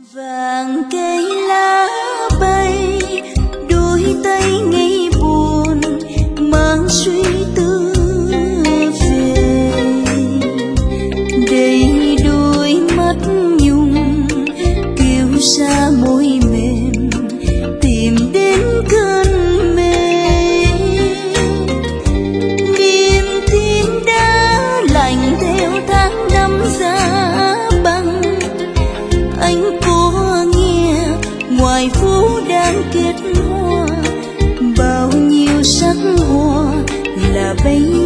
Vàng cây lá bay đôi tay ngây buồn mang suy tư về, đầy đôi mắt nhung kêu xa môi mềm tìm đến cơn mê. Niềm tin đã lạnh theo tháng năm giá băng. Anh có nghe ngoài phố đang kết hoa bao nhiêu sắc hoa là bấy